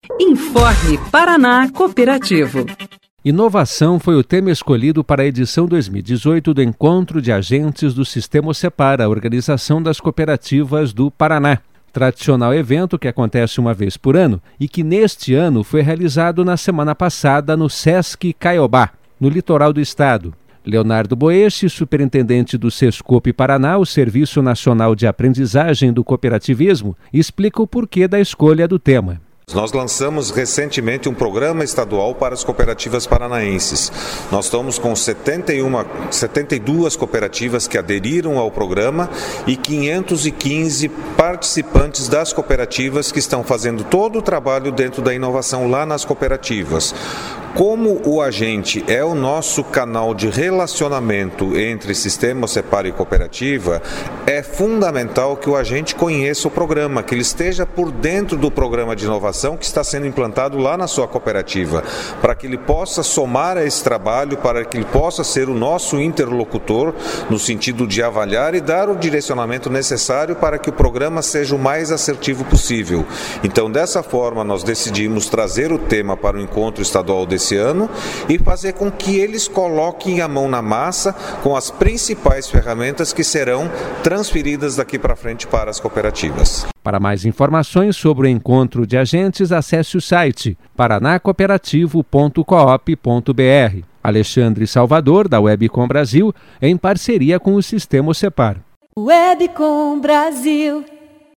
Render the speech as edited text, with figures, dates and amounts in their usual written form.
Informe Paraná Cooperativo. Inovação foi o tema escolhido para a edição 2018 do Encontro de Agentes do Sistema Separ, a Organização das Cooperativas do Paraná. Tradicional evento que acontece uma vez por ano e que neste ano foi realizado na semana passada no Sesc Caiobá, no litoral do estado. Leonardo Boeschi, superintendente do Sescope Paraná, o Serviço Nacional de Aprendizagem do Cooperativismo, explica o porquê da escolha do tema. Nós lançamos recentemente um programa estadual para as cooperativas paranaenses. Nós estamos com 72 cooperativas que aderiram ao programa e 515 participantes das cooperativas que estão fazendo todo o trabalho dentro da inovação lá nas cooperativas. Como o agente é o nosso canal de relacionamento entre Sistema Separ e cooperativa, é fundamental que o agente conheça o programa, que ele esteja por dentro do programa de inovação que está sendo implantado lá na sua cooperativa, para que ele possa somar a esse trabalho, para que ele possa ser o nosso interlocutor no sentido de avaliar e dar o direcionamento necessário para que o programa seja o mais assertivo possível. Então, dessa forma, nós decidimos trazer o tema para o encontro estadual desse ano e fazer com que eles coloquem a mão na massa com as principais ferramentas que serão transferidas daqui para frente para as cooperativas. Para mais informações sobre o encontro de agentes, acesse o site paranacooperativo.coop.br. Alexandre Salvador, da Webcom Brasil, em parceria com o Sistema Separ. Webcom Brasil.